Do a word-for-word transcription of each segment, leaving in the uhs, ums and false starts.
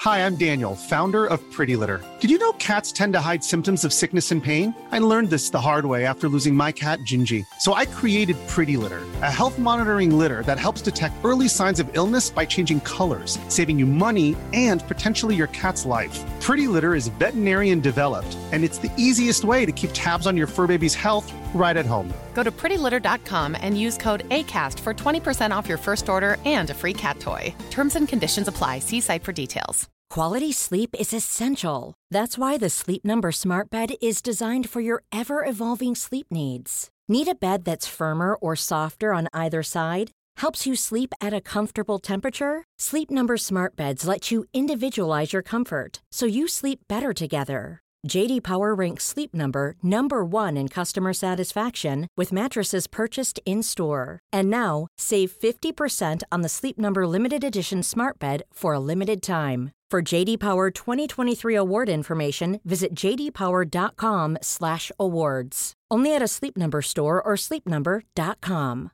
Hi, I'm Daniel, founder of Pretty Litter. Did you know cats tend to hide symptoms of sickness and pain? I learned this the hard way after losing my cat, Gingy. So I created Pretty Litter, a health monitoring litter that helps detect early signs of illness by changing colors, saving you money and potentially your cat's life. Pretty Litter is veterinarian developed, and it's the easiest way to keep tabs on your fur baby's health right at home. Go to pretty litter dot com and use code ACAST for twenty percent off your first order and a free cat toy. Terms and conditions apply. See site for details. Quality sleep is essential. That's why the Sleep Number Smart Bed is designed for your ever-evolving sleep needs. Need a bed that's firmer or softer on either side? Helps you sleep at a comfortable temperature? Sleep Number Smart Beds let you individualize your comfort, so you sleep better together. J D Power ranks Sleep Number number one in customer satisfaction with mattresses purchased in-store. And now, save fifty percent on the Sleep Number Limited Edition Smart Bed for a limited time. For J D Power twenty twenty-three award information, visit j d power dot com slash awards. Only at a Sleep Number store or sleep number dot com.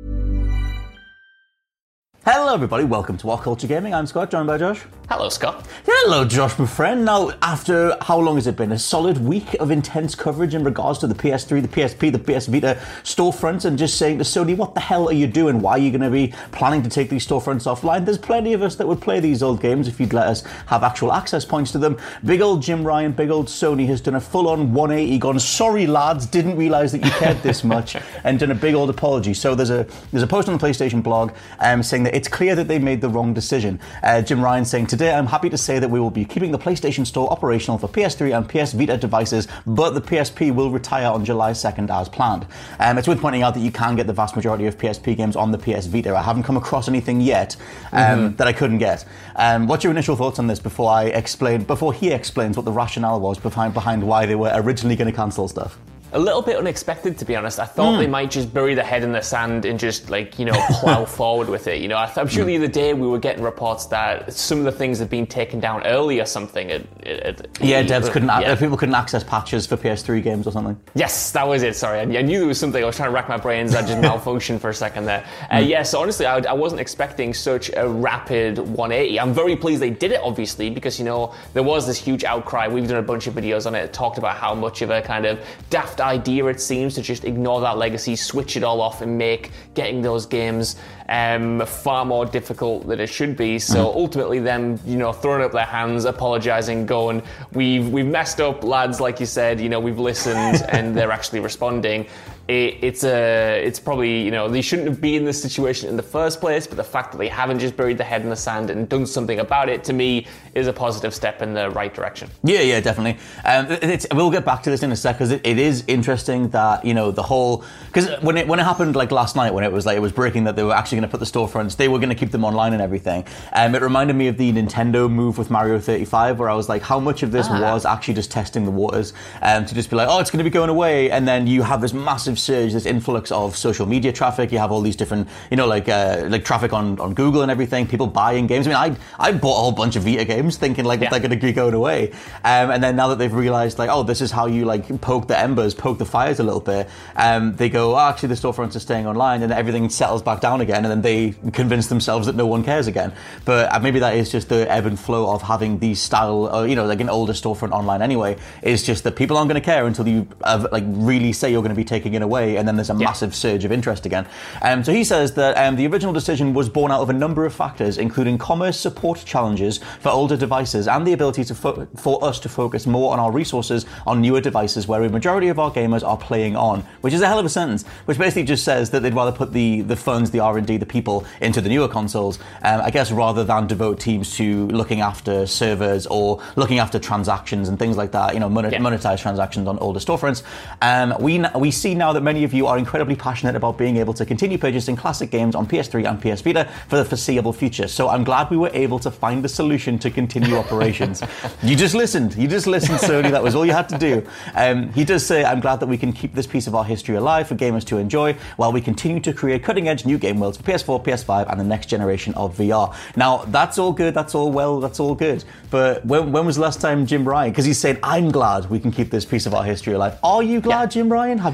Hello everybody, welcome to What Culture Gaming. I'm Scott, joined by Josh. Hello, Scott. Hello, Josh, my friend. Now, after how long has it been? A solid week of intense coverage in regards to the P S three, the P S P, the P S Vita storefronts, and just saying to Sony, what the hell are you doing? Why are you going to be planning to take these storefronts offline? There's plenty of us that would play these old games if you'd let us have actual access points to them. Big old Jim Ryan, big old Sony has done a full-on one eighty, gone, sorry lads, didn't realise that you cared this much, and done a big old apology. So there's a there's a post on the PlayStation blog um, saying that it's clear that they made the wrong decision. Uh, Jim Ryan saying, today I'm happy to say that we will be keeping the PlayStation Store operational for P S three and P S Vita devices, but the P S P will retire on July second as planned. Um, it's worth pointing out that you can get the vast majority of P S P games on the P S Vita. I haven't come across anything yet um, mm-hmm. that I couldn't get. Um, what's your initial thoughts on this before I explain, before he explains what the rationale was behind, behind why they were originally going to cancel stuff? A little bit unexpected, to be honest. I thought mm. they might just bury their head in the sand and just, like, you know, plow forward with it. You know, I'm sure mm. the other day we were getting reports that some of the things had been taken down early or something. At, at, yeah, devs couldn't, yeah. people couldn't access patches for P S three games or something. Yes, that was it. Sorry, I, I knew there was something. I was trying to rack my brains. I just malfunctioned for a second there. Uh, mm. Yeah, so honestly, I, I wasn't expecting such a rapid one eighty. I'm very pleased they did it, obviously, because, you know, there was this huge outcry. We've done a bunch of videos on it, talked about how much of a kind of daft idea it seems to just ignore that legacy, switch it all off, and make getting those games um, far more difficult than it should be. So mm. ultimately, them, you know, throwing up their hands, apologizing, going, "We've we've messed up, lads." Like you said, you know, we've listened, and they're actually responding. It, it's a, it's probably, you know, they shouldn't have been in this situation in the first place, but the fact that they haven't just buried their head in the sand and done something about it, to me, is a positive step in the right direction. Yeah, yeah, definitely. Um, it's, we'll get back to this in a sec, because it, it is interesting that, you know, the whole, because when it when it happened like last night, when it was like it was breaking that they were actually going to put the storefronts, they were going to keep them online and everything. Um, it reminded me of the Nintendo move with Mario thirty-five, where I was like, how much of this ah. was actually just testing the waters, um, to just be like, oh, it's going to be going away, and then you have this massive surge, this influx of social media traffic. You have all these different, you know, like uh, like traffic on, on Google and everything, people buying games. I mean, I I bought a whole bunch of Vita games thinking like yeah. they're going to be going away. Um, and then now that they've realized like, oh, this is how you like poke the embers, poke the fires a little bit, um, they go, oh, actually the storefronts are staying online, and everything settles back down again, and then they convince themselves that no one cares again. But uh, maybe that is just the ebb and flow of having these style, uh, you know, like an older storefront online anyway, is just that people aren't going to care until you uh, like really say you're going to be taking it away, and then there's a yeah. massive surge of interest again. Um, so he says that um, the original decision was born out of a number of factors, including commerce support challenges for older devices and the ability to fo- for us to focus more on our resources on newer devices where a majority of our gamers are playing on, which is a hell of a sentence, which basically just says that they'd rather put the, the funds, the R and D, the people into the newer consoles, um, I guess, rather than devote teams to looking after servers or looking after transactions and things like that, you know, monet- yeah. monetized transactions on older storefronts. Um, we, we see now that many of you are incredibly passionate about being able to continue purchasing classic games on P S three and P S Vita for the foreseeable future. So I'm glad we were able to find the solution to continue operations. You just listened. You just listened, Sony. That was all you had to do. Um, he does say, I'm glad that we can keep this piece of our history alive for gamers to enjoy while we continue to create cutting-edge new game worlds for P S four, P S five, and the next generation of V R. Now, that's all good. That's all well. That's all good. But when, when was the last time Jim Ryan? Because he's saying, I'm glad we can keep this piece of our history alive. Are you glad, yeah. Jim Ryan? Have you played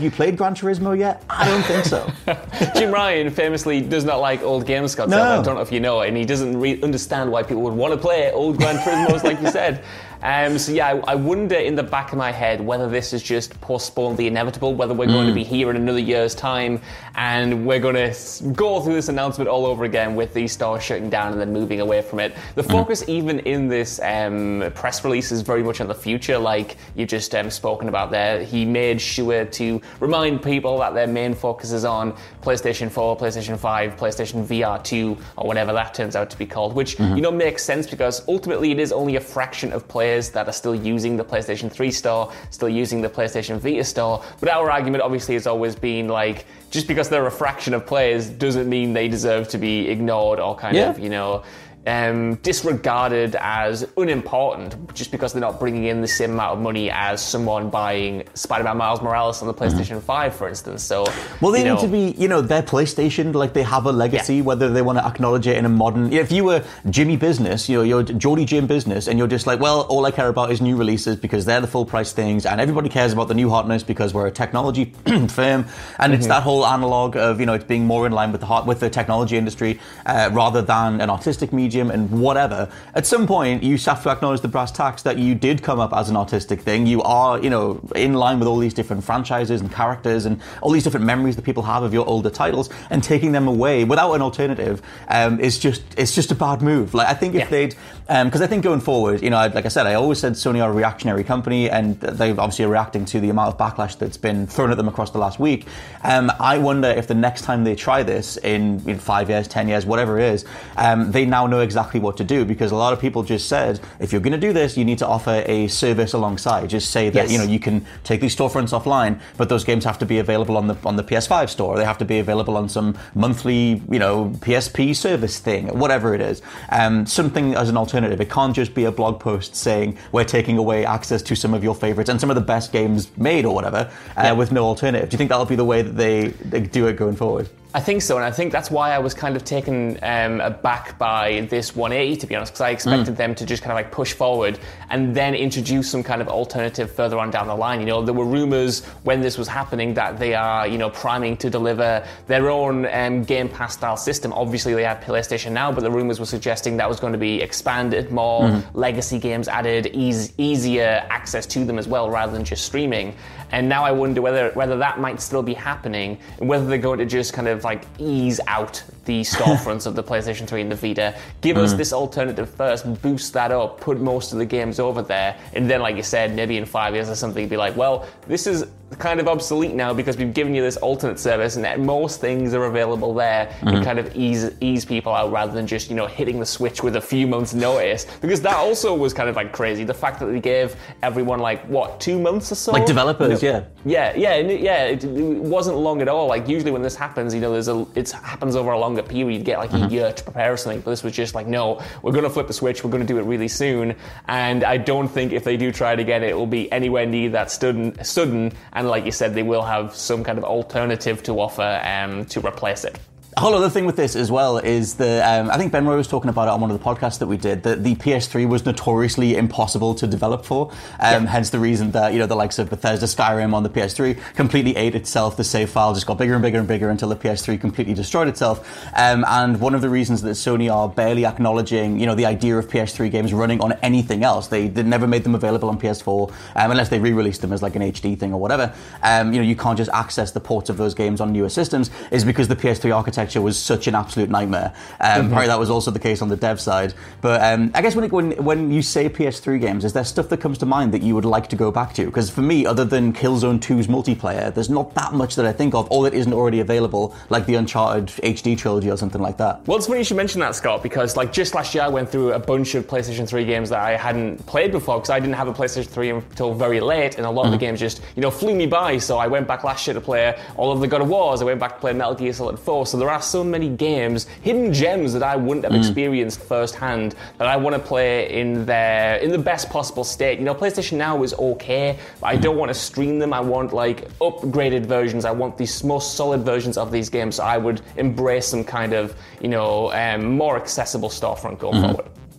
Gran Turismo yet? I don't think so. Jim Ryan famously does not like old games, Scott. No. I don't know if you know it, and he doesn't re- understand why people would want to play old Gran Turismos, like you said. Um, so yeah, I, I wonder in the back of my head whether this is just postponed the inevitable, whether we're mm. going to be here in another year's time and we're going to go through this announcement all over again with these stores shutting down and then moving away from it. The focus mm. even in this um, press release is very much on the future, like you just um, spoken about there. He made sure to remind people that their main focus is on PlayStation four, PlayStation five, PlayStation V R two, or whatever that turns out to be called, which mm-hmm. you know makes sense because ultimately it is only a fraction of players that are still using the PlayStation three store, still using the PlayStation Vita store. But our argument obviously has always been like, just because they're a fraction of players doesn't mean they deserve to be ignored or kind yeah. of, you know, um, disregarded as unimportant just because they're not bringing in the same amount of money as someone buying Spider-Man Miles Morales on the PlayStation mm-hmm. five, for instance. So, well, they you need know, to be, you know, their PlayStation, like they have a legacy, yeah. whether they want to acknowledge it in a modern. If you were Jimmy Business, you know, you're Geordie Jim Business, and you're just like, well, all I care about is new releases because they're the full price things, and everybody cares about the new hotness because we're a technology firm, and mm-hmm. it's that whole analog of, you know, it's being more in line with the hot with the technology industry uh, rather than an artistic medium and whatever. At some point, you have to acknowledge the brass tacks that you did come up as an artistic thing. You are, you know, in line with all these different franchises and characters and all these different memories that people have of your older titles, and taking them away without an alternative um, is just it's just a bad move. Like I think if yeah. they'd, because um, I think going forward, you know, like I said, I always said Sony are a reactionary company, and they obviously are reacting to the amount of backlash that's been thrown at them across the last week. Um, I wonder if the next time they try this in, in five years, ten years, whatever it is, um, they now know exactly what to do, because a lot of people just said, if you're going to do this, you need to offer a service alongside. Just say that yes. you know you can take these storefronts offline, but those games have to be available on the on the P S five store. They have to be available on some monthly, you know, P S P service thing, whatever it is. Um, something as an alternative. It can't just be a blog post saying we're taking away access to some of your favorites and some of the best games made or whatever uh, yeah. with no alternative. Do you think that'll be the way that they, they do it going forward? I think so, and I think that's why I was kind of taken um, aback by this one eighty, to be honest, because I expected mm. them to just kind of like push forward and then introduce some kind of alternative further on down the line. You know, there were rumors when this was happening that they are, you know, priming to deliver their own um, Game Pass style system. Obviously, they have PlayStation Now, but the rumors were suggesting that was going to be expanded, more mm. legacy games added, ease, easier access to them as well, rather than just streaming. And now I wonder whether whether that might still be happening, and whether they're going to just kind of like ease out the storefronts of the PlayStation three and the Vita, give mm. us this alternative first, boost that up, put most of the games over there, and then, like you said, maybe in five years or something, be like, well, this is kind of obsolete now because we've given you this alternate service and most things are available there, mm-hmm. and kind of ease ease people out rather than just, you know, hitting the switch with a few months notice, because that also was kind of like crazy. The fact that they gave everyone like what two months or so, like developers, no, yeah, yeah, yeah, yeah. It, it wasn't long at all. Like usually when this happens, you know, there's a it happens over a longer period. You get like mm-hmm. a year to prepare or something, but this was just like, no, we're going to flip the switch. We're going to do it really soon, and I don't think if they do try it again, it will be anywhere near that sudden. Sudden, and like you said, they will have some kind of alternative to offer um, to replace it. A whole other thing with this as well is the, um, I think Ben Roy was talking about it on one of the podcasts that we did, that the P S three was notoriously impossible to develop for, um, yeah. hence the reason that, you know, the likes of Bethesda Skyrim on the P S three completely ate itself. The save file just got bigger and bigger and bigger until the P S three completely destroyed itself. Um, and one of the reasons that Sony are barely acknowledging, you know, the idea of P S three games running on anything else, they, they never made them available on P S four, um, unless they re-released them as like an H D thing or whatever. Um, you know, you can't just access the ports of those games on newer systems, is because the P S three architecture was such an absolute nightmare. Um, mm-hmm. Probably that was also the case on the dev side. But um, I guess when, it, when when you say P S three games, is there stuff that comes to mind that you would like to go back to? Because for me, other than Killzone two's multiplayer, there's not that much that I think of, all that isn't already available, like the Uncharted H D trilogy or something like that. Well, it's funny you should mention that, Scott, because like just last year I went through a bunch of PlayStation three games that I hadn't played before, because I didn't have a PlayStation three until very late, and a lot mm-hmm. of the games just, you know, flew me by. So I went back last year to play all of the God of Wars, I went back to play Metal Gear Solid four, so there are so many games, hidden gems that I wouldn't have mm. experienced firsthand, that I want to play in their in the best possible state. You know, PlayStation Now is okay, but I don't want to stream them. I want like upgraded versions. I want these most solid versions of these games. So I would embrace some kind of, you know, um, more accessible storefront going mm-hmm. forward.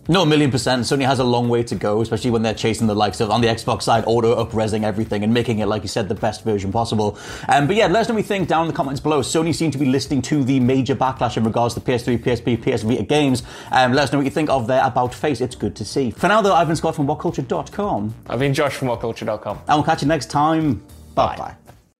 No, a million percent. Sony has a long way to go, especially when they're chasing the likes of, on the Xbox side, auto up-resing everything and making it, like you said, the best version possible. Um, but yeah, let us know what you think down in the comments below. Sony seem to be listening to the major backlash in regards to P S three, P S P, P S Vita games. Um, let us know what you think of their about face. It's good to see. For now, though, I've been Scott from what culture dot com. I've been Josh from what culture dot com. And we'll catch you next time. Bye-bye.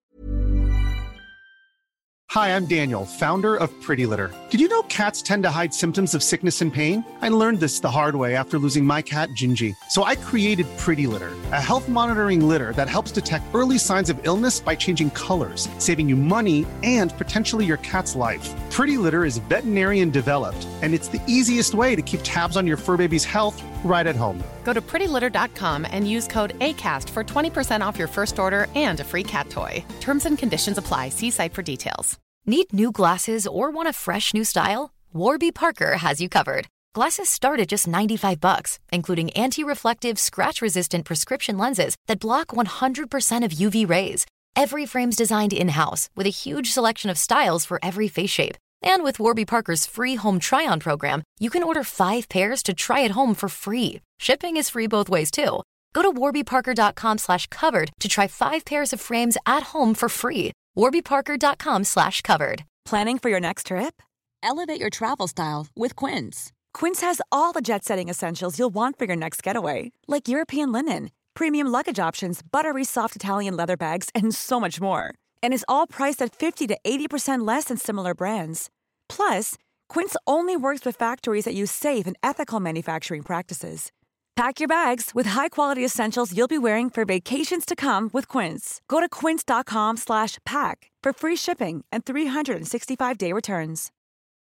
Hi, I'm Daniel, founder of Pretty Litter. Did you know cats tend to hide symptoms of sickness and pain? I learned this the hard way after losing my cat, Gingy. So I created Pretty Litter, a health monitoring litter that helps detect early signs of illness by changing colors, saving you money and potentially your cat's life. Pretty Litter is veterinarian developed, and it's the easiest way to keep tabs on your fur baby's health right at home. Go to pretty litter dot com and use code ACAST for twenty percent off your first order and a free cat toy. Terms and conditions apply. See site for details. Need new glasses or want a fresh new style? Warby Parker has you covered. Glasses start at just ninety-five bucks, including anti-reflective, scratch-resistant prescription lenses that block one hundred percent of U V rays. Every frame's designed in-house with a huge selection of styles for every face shape. And with Warby Parker's free home try-on program, you can order five pairs to try at home for free. Shipping is free both ways, too. Go to warby parker dot com slash covered to try five pairs of frames at home for free. warby parker dot com slash covered. Planning for your next trip? Elevate your travel style with Quince. Quince has all the jet-setting essentials you'll want for your next getaway, like European linen, premium luggage options, buttery soft Italian leather bags, and so much more. And is all priced at fifty to eighty percent less than similar brands. Plus, Quince only works with factories that use safe and ethical manufacturing practices. Pack your bags with high-quality essentials you'll be wearing for vacations to come with Quince. Go to quince dot com slash pack for free shipping and three sixty-five day returns.